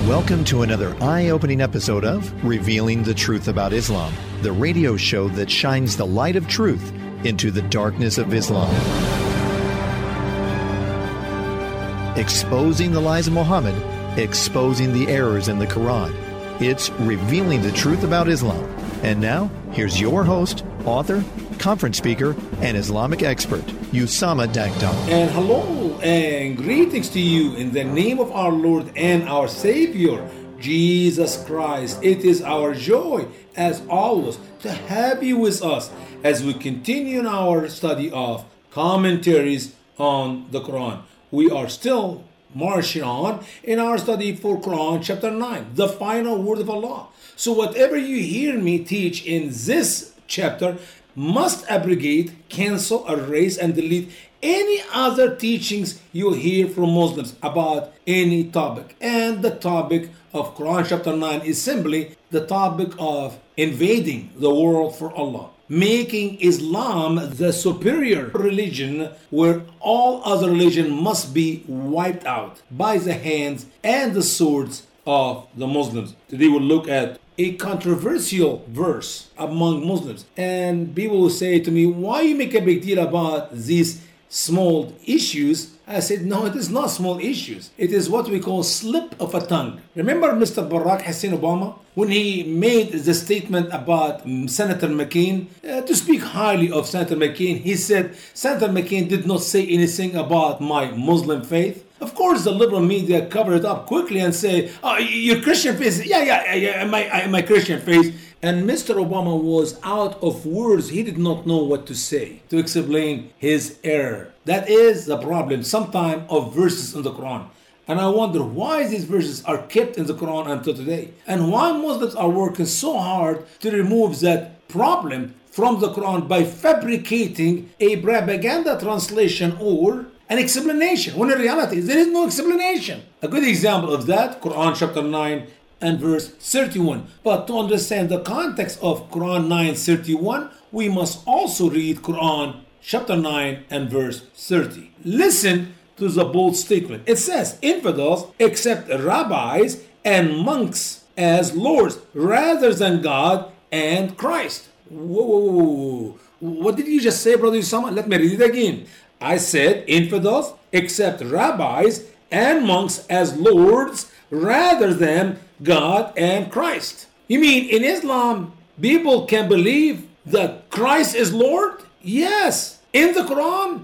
Welcome to another eye-opening episode of Revealing the Truth About Islam, the radio show that shines the light of truth into the darkness of Islam. Exposing the lies of Muhammad, exposing the errors in the Quran. It's Revealing the Truth About Islam. And now, here's your host, author, conference speaker, and Islamic expert, Usama Dagdar. And hello and greetings to you in the name of our Lord and our Savior, Jesus Christ. It is our joy, as always, to have you with us as we continue in our study of commentaries on the Quran. We are still marching on in our study for Quran chapter 9, the final word of Allah. So whatever you hear me teach in this chapter must abrogate, cancel, erase, and delete any other teachings you hear from Muslims about any topic. And the topic of Quran chapter 9 is simply the topic of invading the world for Allah, making Islam the superior religion where all other religion must be wiped out by the hands and the swords of the Muslims. Today we'll look at a controversial verse among Muslims, and people will say to me, why you make a big deal about these small issues? I said, no, it is not small issues. It is what we call slip of a tongue. Remember Mr. Barack Hussein Obama, when he made the statement about Senator McCain, to speak highly of Senator McCain, he said, Senator McCain did not say anything about my Muslim faith. Of course, the liberal media cover it up quickly and say, oh, your Christian faith. Yeah, my Christian faith. And Mr. Obama was out of words. He did not know what to say to explain his error. That is the problem sometimes of verses in the Quran. And I wonder why these verses are kept in the Quran until today. And why Muslims are working so hard to remove that problem from the Quran by fabricating a propaganda translation or an explanation, when in reality there is no explanation. A good example of that, Quran chapter 9 and verse 31. But to understand the context of Quran 9:31, we must also read Quran chapter 9 and verse 30. Listen to the bold statement. It says, infidels accept rabbis and monks as lords rather than God and Christ. Whoa. What did you just say, Brother Usama? Let me read it again. I said infidels accept rabbis and monks as lords rather than God and Christ. You mean in Islam, people can believe that Christ is Lord? Yes. In the Quran?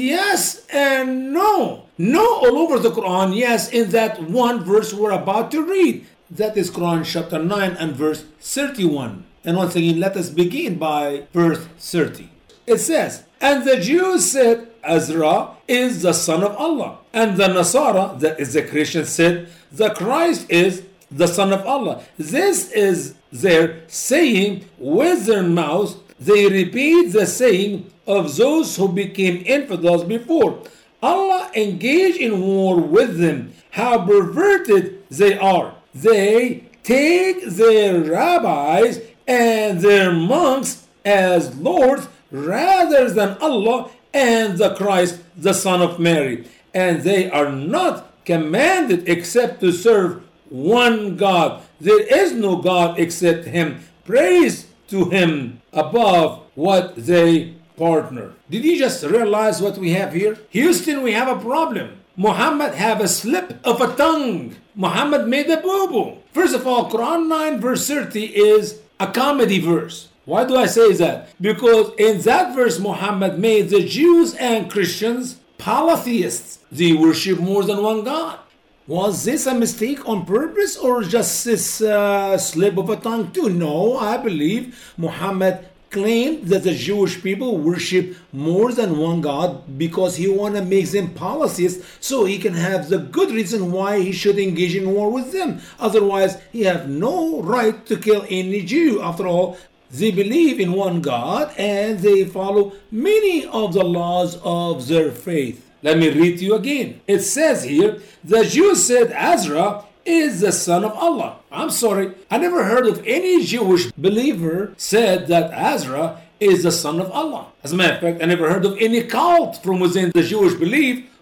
Yes and no. No all over the Quran, yes, in that one verse we're about to read. That is Quran chapter 9 and verse 31. And once again, let us begin by verse 30. It says, and the Jews said, Ezra is the son of Allah. And the Nasara, that is the Christians, said, the Christ is the son of Allah. This is their saying with their mouths. They repeat the saying of those who became infidels before. Allah engaged in war with them. How perverted they are. They take their rabbis and their monks as lords rather than Allah and the Christ, the son of Mary. And they are not commanded except to serve one God. There is no God except Him. Praise to Him above what they partner. Did you just realize what we have here? Houston, we have a problem. Muhammad have a slip of a tongue. Muhammad made a boo-boo. First of all, Quran 9 verse 30 is a comedy verse. Why do I say that? Because in that verse, Muhammad made the Jews and Christians polytheists. They worship more than one God. Was this a mistake on purpose or just this slip of a tongue too? No, I believe Muhammad claimed that the Jewish people worship more than one God because he want to make them polytheists so he can have the good reason why he should engage in war with them. Otherwise, he have no right to kill any Jew. After all, they believe in one God and they follow many of the laws of their faith. Let me read to you again. It says here, the Jews said Ezra is the son of Allah. I'm sorry, I never heard of any Jewish believer said that Ezra is the son of Allah. As a matter of fact, I never heard of any cult from within the Jewish belief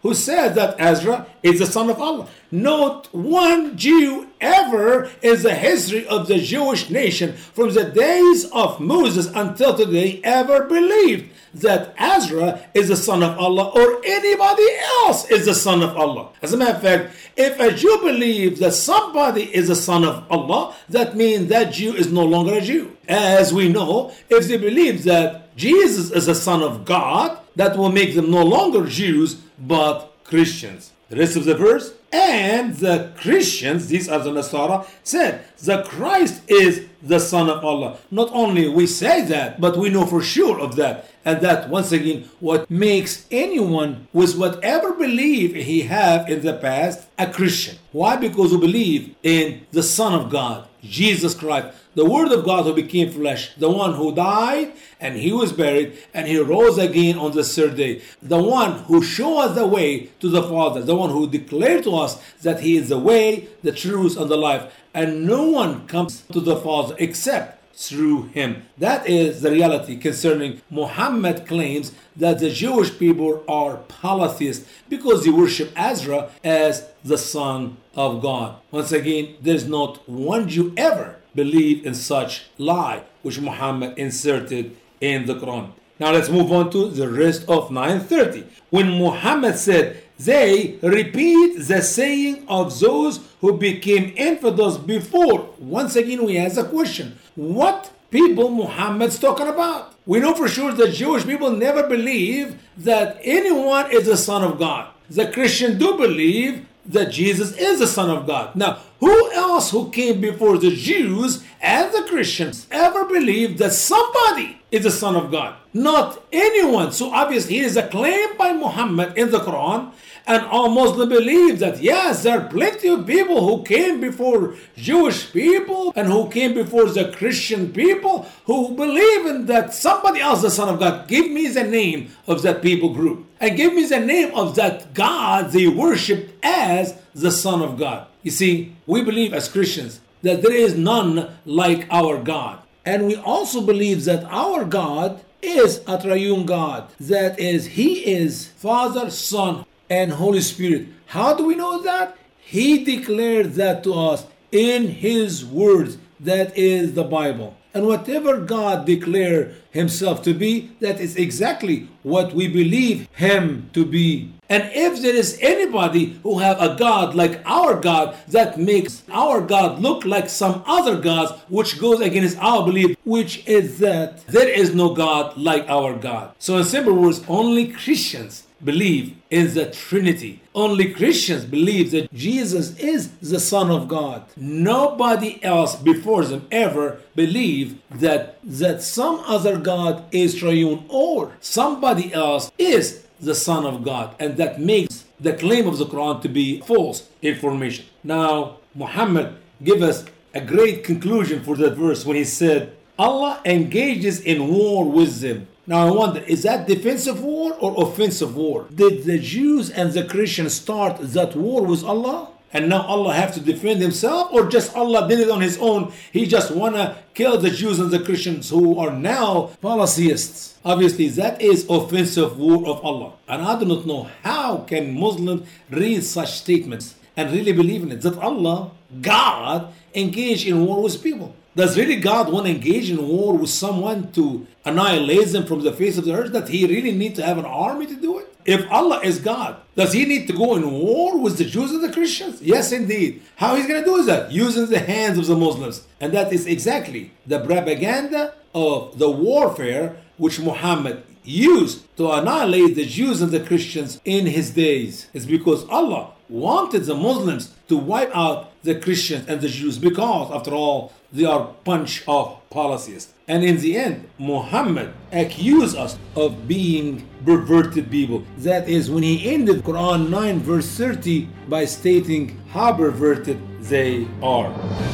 who said that Ezra is the son of Allah. Not one Jew ever in the history of the Jewish nation from the days of Moses until today ever believed that Ezra is the son of Allah or anybody else is the son of Allah. As a matter of fact, if a Jew believes that somebody is the son of Allah, that means that Jew is no longer a Jew. As we know, if they believe that Jesus is the son of God, that will make them no longer Jews but Christians. The rest of the verse, and the Christians, these are the Nasara, said the Christ is the son of Allah. Not only we say that, but we know for sure of that. And that, once again, what makes anyone with whatever belief he have in the past a Christian. Why? Because we believe in the Son of God, Jesus Christ, the Word of God who became flesh, the one who died and he was buried and he rose again on the third day, the one who showed us the way to the Father, the one who declared to us that he is the way, the truth, and the life, and no one comes to the Father except through him. That is the reality concerning Muhammad claims that the Jewish people are polytheists because they worship Ezra as the son of God. Once again, there's not one Jew ever believed in such lie which Muhammad inserted in the Quran. Now let's move on to the rest of 930. When Muhammad said, they repeat the saying of those who became infidels before. Once again, we ask a question. What people Muhammad's talking about? We know for sure that Jewish people never believe that anyone is the son of God. The Christians do believe that Jesus is the son of God. Now, who else who came before the Jews and the Christians ever believed that somebody is the son of God? Not anyone. So obviously it is a claim by Muhammad in the Quran, and all Muslims believe that yes, there are plenty of people who came before Jewish people and who came before the Christian people who believe in that somebody else is the son of God. Give me the name of that people group and give me the name of that God they worshipped as the son of God. You see, we believe as Christians that there is none like our God. And we also believe that our God is a triune God. That is, He is Father, Son, and Holy Spirit. How do we know that? He declared that to us in His words. That is the Bible. And whatever God declared Himself to be, that is exactly what we believe Him to be. And if there is anybody who have a God like our God, that makes our God look like some other gods, which goes against our belief, which is that there is no God like our God. So in simple words, only Christians believe in the Trinity. Only Christians believe that Jesus is the Son of God. Nobody else before them ever believed that some other God is triune or somebody else is the Son of God. And that makes the claim of the Quran to be false information. Now, Muhammad gave us a great conclusion for that verse when he said, Allah engages in war with them. Now I wonder, is that defensive war or offensive war? Did the Jews and the Christians start that war with Allah? And now Allah have to defend Himself? Or just Allah did it on His own? He just want to kill the Jews and the Christians who are now polytheists. Obviously that is offensive war of Allah. And I do not know how can Muslims read such statements and really believe in it. That Allah, God, engage in war with people. Does really God want to engage in war with someone to annihilate them from the face of the earth? That He really need to have an army to do it? If Allah is God, does He need to go in war with the Jews and the Christians? Yes, indeed. How He's going to do that? Using the hands of the Muslims. And that is exactly the propaganda of the warfare which Muhammad used to annihilate the Jews and the Christians in his days. It's because Allah wanted the Muslims to wipe out the Christians and the Jews because, after all, they are a bunch of polytheists. And in the end, Muhammad accused us of being perverted people. That is when he ended Quran 9 verse 30 by stating how perverted they are.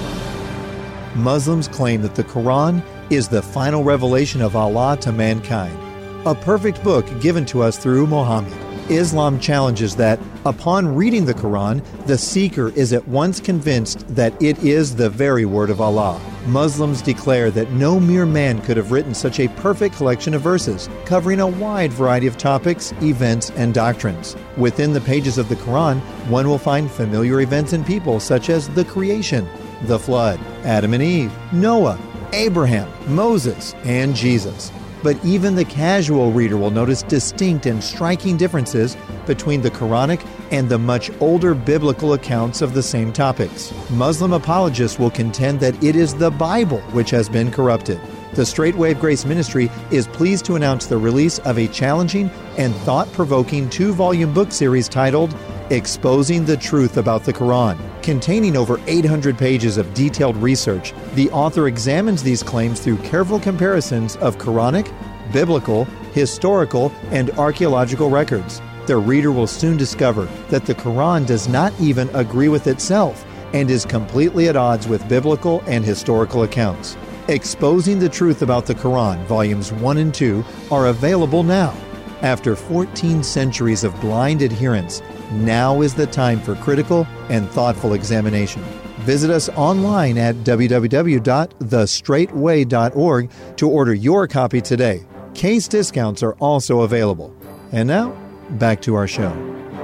Muslims claim that the Quran is the final revelation of Allah to mankind, a perfect book given to us through Muhammad. Islam challenges that, upon reading the Quran, the seeker is at once convinced that it is the very word of Allah. Muslims declare that no mere man could have written such a perfect collection of verses, covering a wide variety of topics, events, and doctrines. Within the pages of the Quran, one will find familiar events and people such as the creation, the flood, Adam and Eve, Noah, Abraham, Moses, and Jesus. But even the casual reader will notice distinct and striking differences between the Quranic and the much older biblical accounts of the same topics. Muslim apologists will contend that it is the Bible which has been corrupted. The Straight Wave Grace Ministry is pleased to announce the release of a challenging and thought-provoking 2-volume book series titled Exposing the Truth About the Quran. Containing over 800 pages of detailed research, the author examines these claims through careful comparisons of Quranic, biblical, historical, and archaeological records. The reader will soon discover that the Quran does not even agree with itself and is completely at odds with biblical and historical accounts. Exposing the Truth About the Quran, Volumes 1 and 2, are available now. After 14 centuries of blind adherence, now is the time for critical and thoughtful examination. Visit us online at www.thestraightway.org to order your copy today. Case discounts are also available. And now, back to our show.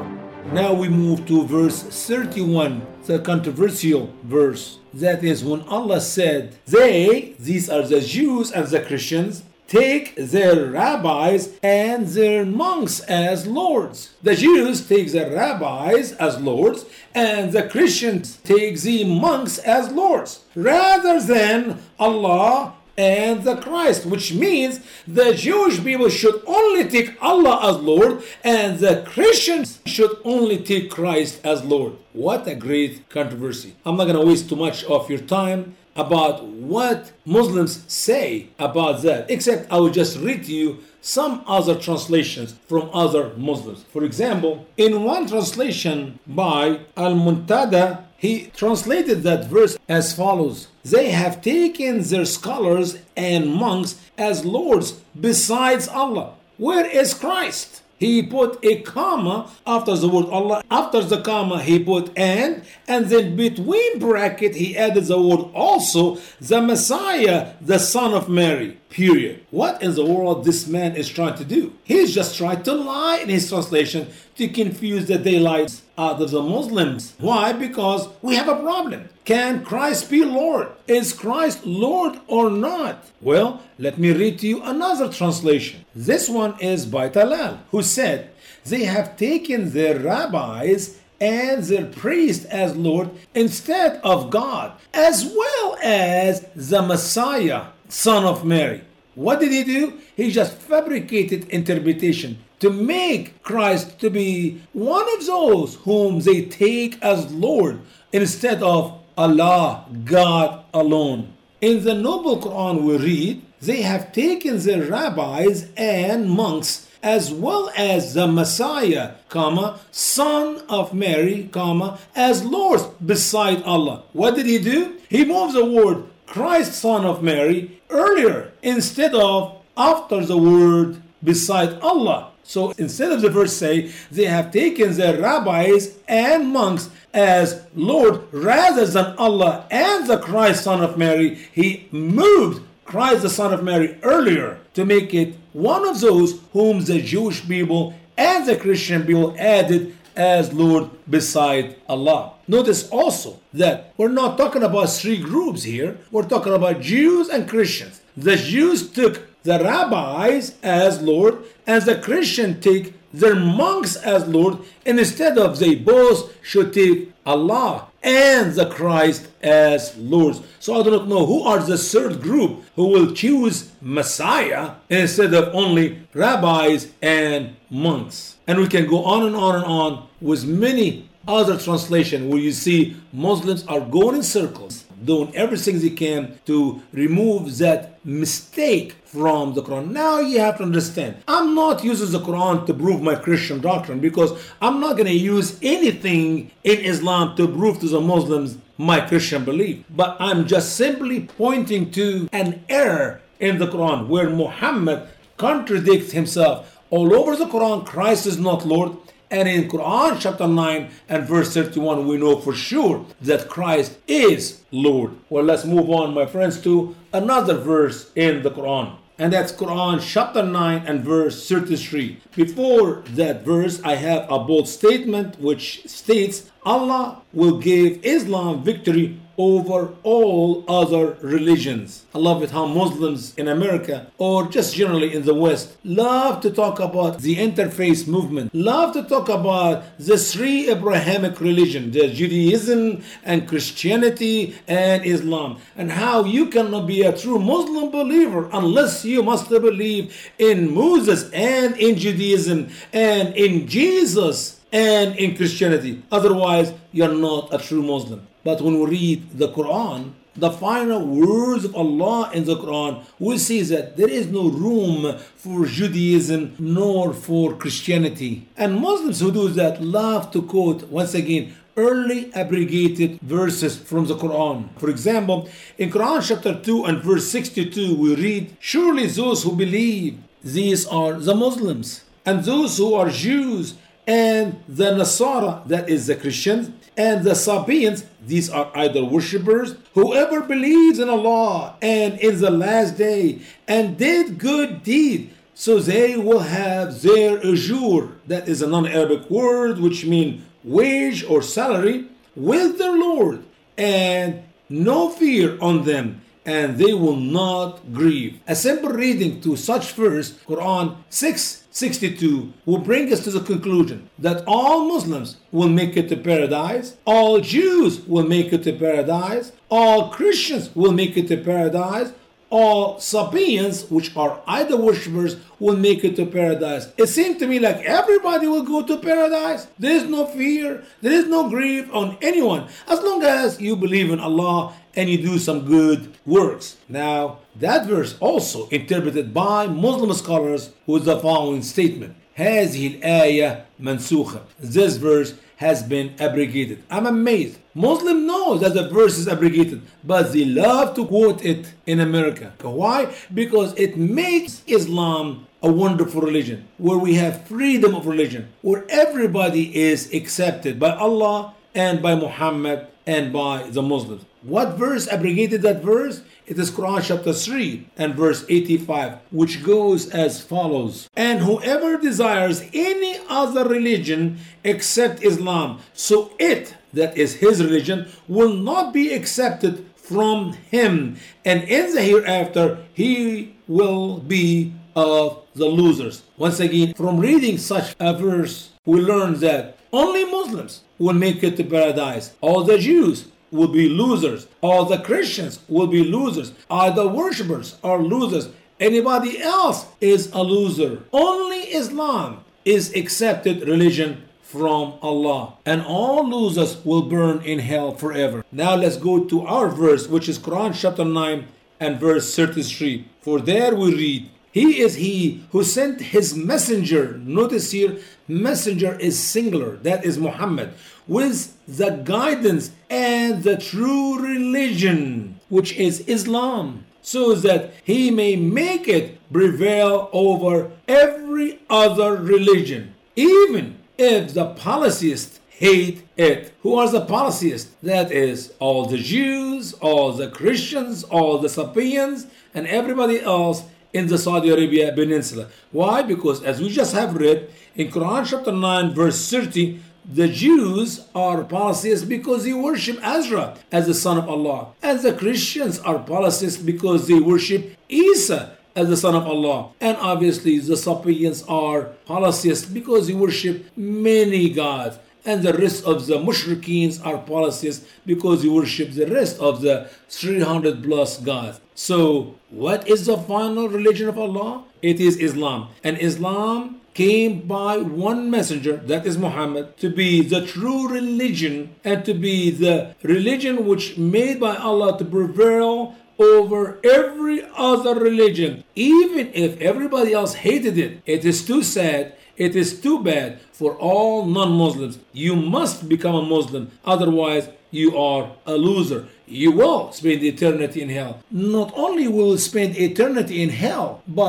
Now we move to verse 31, the controversial verse. That is when Allah said, these are the Jews and the Christians, take their rabbis and their monks as lords. The Jews take their rabbis as lords, and the Christians take the monks as lords, rather than Allah and the Christ, which means the Jewish people should only take Allah as Lord, and the Christians should only take Christ as Lord. What a great controversy. I'm not going to waste too much of your time about what Muslims say about that, except I will just read to you some other translations from other Muslims. For example, in one translation by Al-Muntada, he translated that verse as follows: they have taken their scholars and monks as lords besides Allah. Where is Christ? He put a comma after the word Allah. After the comma, he put and then between bracket, he added the word also, the Messiah, the son of Mary, period. What in the world this man is trying to do? He's just trying to lie in his translation to confuse the daylight out of the Muslims. Why? Because we have a problem. Can Christ be Lord? Is Christ Lord or not? Well, let me read to you another translation. This one is by Talal, who said, they have taken their rabbis and their priests as Lord instead of God, as well as the Messiah, son of Mary. What did he do? He just fabricated interpretation to make Christ to be one of those whom they take as Lord instead of Allah, God alone. In the Noble Quran we read, they have taken their rabbis and monks as well as the Messiah, son of Mary, as lords beside Allah. What did he do? He moved the word Christ, son of Mary, earlier instead of after the word beside Allah. So instead of the verse say, they have taken their rabbis and monks as Lord rather than Allah and the Christ, son of Mary, he moved Christ, the son of Mary, earlier to make it one of those whom the Jewish people and the Christian people added as Lord beside Allah. Notice also that we're not talking about three groups here. We're talking about Jews and Christians. The Jews took the rabbis as Lord, and the Christian take their monks as Lord, and instead of they both should take Allah and the Christ as Lords. So I do not know who are the third group who will choose Messiah instead of only rabbis and monks. And we can go on and on and on with many other translations where you see Muslims are going in circles, doing everything they can to remove that mistake from the Quran. Now you have to understand, I'm not using the Quran to prove my Christian doctrine, because I'm not going to use anything in Islam to prove to the Muslims my Christian belief. But I'm just simply pointing to an error in the Quran where Muhammad contradicts himself All over the Quran, Christ is not Lord. And in Quran chapter 9 and verse 31, we know for sure that Christ is Lord. Well, let's move on, my friends, to another verse in the Quran. And that's Quran chapter 9 and verse 33. Before that verse, I have a bold statement which states, Allah will give Islam victory over all other religions. I love it how Muslims in America, or just generally in the West, love to talk about the interfaith movement, love to talk about the three Abrahamic religions, the Judaism and Christianity and Islam, and how you cannot be a true Muslim believer unless you must believe in Moses and in Judaism and in Jesus and in Christianity. Otherwise, you're not a true Muslim. But when we read the Quran, the final words of Allah in the Quran, we see that there is no room for Judaism nor for Christianity. And Muslims who do that love to quote, once again, early abrogated verses from the Quran. For example, in Quran chapter 2 and verse 62, we read, surely those who believe, these are the Muslims, and those who are Jews, and the Nasara, that is the Christians, and the Sabians, these are idol worshippers. Whoever believes in Allah and in the last day and did good deed, so they will have their ajur, that is a non-Arabic word which means wage or salary, with their Lord, and no fear on them, and they will not grieve. A simple reading to such verse, Quran 6:62, will bring us to the conclusion that all Muslims will make it to paradise, all Jews will make it to paradise, all Christians will make it to paradise, all Sabians, which are idol worshippers, will make it to paradise. It seems to me like everybody will go to paradise. There is no fear, there is no grief on anyone, as long as you believe in Allah and you do some good works. Now, that verse also interpreted by Muslim scholars with the following statement: هذه الآية منسوخة. This verse has been abrogated. I'm amazed. Muslims know that the verse is abrogated, but they love to quote it in America. Why? Because it makes Islam a wonderful religion, where we have freedom of religion, where everybody is accepted by Allah and by Muhammad and by the Muslims. What verse abrogated that verse? It is Quran chapter 3 and verse 85, which goes as follows: and whoever desires any other religion except Islam, so it, that is his religion, will not be accepted from him, and in the hereafter he will be of the losers. Once again, from reading such a verse, we learn that only Muslims will make it to paradise. All the Jews will be losers. All the Christians will be losers. Idol worshippers are losers. Anybody else is a loser. Only Islam is accepted religion from Allah, and all losers will burn in hell forever. Now let's go to our verse, which is Quran chapter 9 and verse 33. For there we read, he is he who sent his messenger. Notice here, messenger is singular, that is Muhammad, with the guidance and the true religion, which is Islam, so that he may make it prevail over every other religion, even if the polytheists hate it. Who are the polytheists? That is all the Jews, all the Christians, all the Sabians, and everybody else in the Saudi Arabia Peninsula. Why? Because as we just have read in Quran chapter 9 verse 30, the Jews are polytheists because they worship Azra as the son of Allah, and the Christians are polytheists because they worship Isa as the son of Allah, and obviously the Sabians are polytheists because they worship many gods, and the rest of the mushrikeens are polytheists because they worship the rest of the 300 plus gods. So what is the final religion of Allah? It is Islam, and Islam came by one messenger, that is Muhammad, to be the true religion and to be the religion which made by Allah to prevail over every other religion, even if everybody else hated it. It is too sad, it is too bad for all non-Muslims. You must become a Muslim, otherwise you are a loser. You will spend eternity in hell. Not only will you spend eternity in hell, but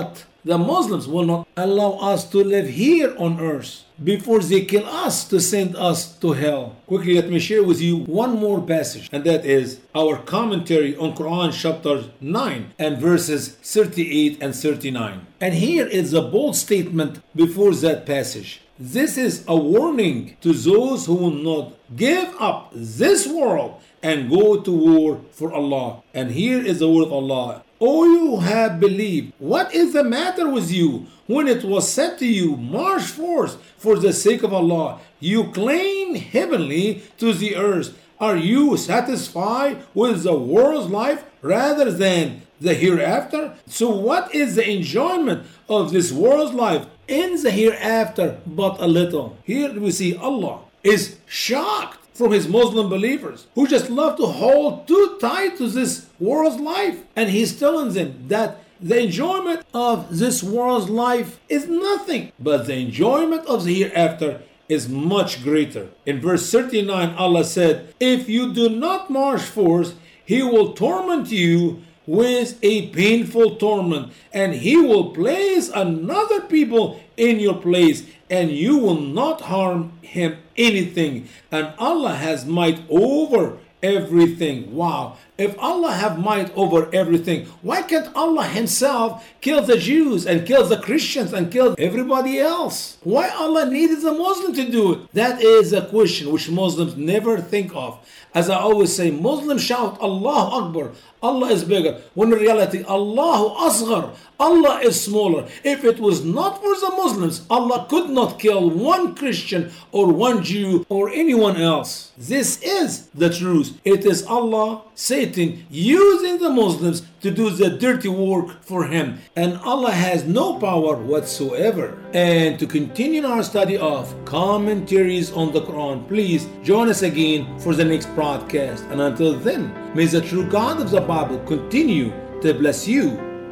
The Muslims will not allow us to live here on earth before they kill us to send us to hell. Quickly, let me share with you one more passage, and that is our commentary on Quran chapter 9 and verses 38 and 39. And here is a bold statement before that passage. This is a warning to those who will not give up this world and go to war for Allah. And here is the word of Allah. O you have believed, what is the matter with you? When it was said to you, march forth for the sake of Allah, you cling heavenly to the earth. Are you satisfied with the world's life rather than the hereafter? So what is the enjoyment of this world's life in the hereafter but a little? Here we see Allah is shocked from his Muslim believers who just love to hold too tight to this world's life. And he's telling them that the enjoyment of this world's life is nothing, but the enjoyment of the hereafter is much greater. In verse 39, Allah said, if you do not march forth, he will torment you with a painful torment, and he will place another people in your place, and you will not harm him anything, and Allah has might over everything. Wow. If Allah have might over everything, why can't Allah himself kill the Jews and kill the Christians and kill everybody else? Why Allah needed the Muslim to do it? That is a question which Muslims never think of. As I always say, Muslims shout Allahu Akbar, Allah is bigger, when in reality Allahu Asghar, Allah is smaller. If it was not for the Muslims, Allah could not kill one Christian or one Jew or anyone else. This is the truth. It is Allah, Satan, using the Muslims to do the dirty work for him. And Allah has no power whatsoever. And to continue our study of commentaries on the Quran, please join us again for the next broadcast. And until then, may the true God of the Bible continue to bless you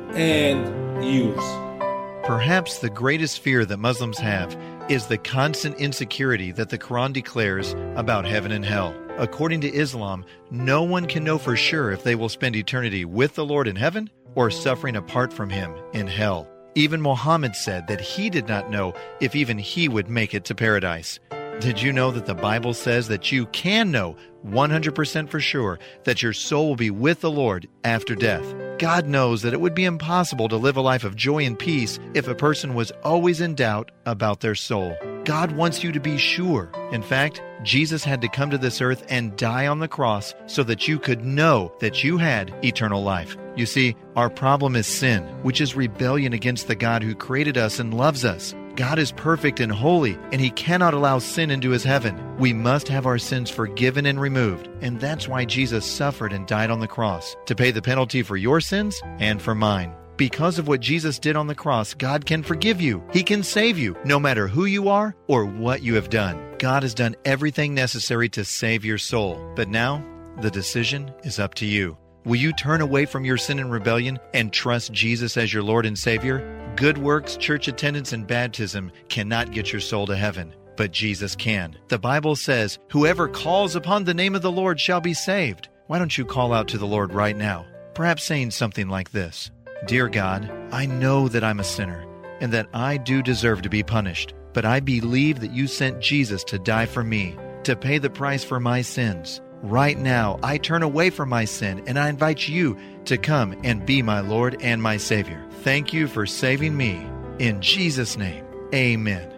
and yours. Perhaps the greatest fear that Muslims have is the constant insecurity that the Quran declares about heaven and hell. According to Islam, no one can know for sure if they will spend eternity with the Lord in heaven or suffering apart from him in hell. Even Muhammad said that he did not know if even he would make it to paradise. Did you know that the Bible says that you can know 100% for sure that your soul will be with the Lord after death? God knows that it would be impossible to live a life of joy and peace if a person was always in doubt about their soul. God wants you to be sure. In fact, Jesus had to come to this earth and die on the cross so that you could know that you had eternal life. You see, our problem is sin, which is rebellion against the God who created us and loves us. God is perfect and holy, and He cannot allow sin into His heaven. We must have our sins forgiven and removed, and that's why Jesus suffered and died on the cross, to pay the penalty for your sins and for mine. Because of what Jesus did on the cross, God can forgive you. He can save you, no matter who you are or what you have done. God has done everything necessary to save your soul. But now, the decision is up to you. Will you turn away from your sin and rebellion and trust Jesus as your Lord and Savior? Good works, church attendance, and baptism cannot get your soul to heaven, but Jesus can. The Bible says, whoever calls upon the name of the Lord shall be saved. Why don't you call out to the Lord right now? Perhaps saying something like this: Dear God, I know that I'm a sinner and that I do deserve to be punished, but I believe that you sent Jesus to die for me, to pay the price for my sins. Right now, I turn away from my sin and I invite you to come and be my Lord and my Savior. Thank you for saving me. In Jesus' name, amen.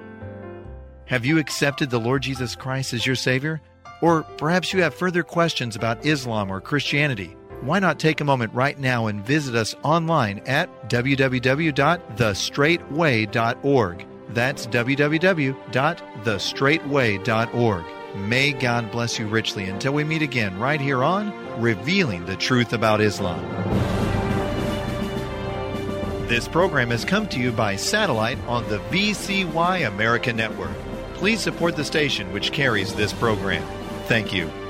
Have you accepted the Lord Jesus Christ as your Savior? Or perhaps you have further questions about Islam or Christianity. Why not take a moment right now and visit us online at www.thestraightway.org. That's www.thestraightway.org. May God bless you richly until we meet again right here on Revealing the Truth About Islam. This program has come to you by satellite on the VCY America Network. Please support the station which carries this program. Thank you.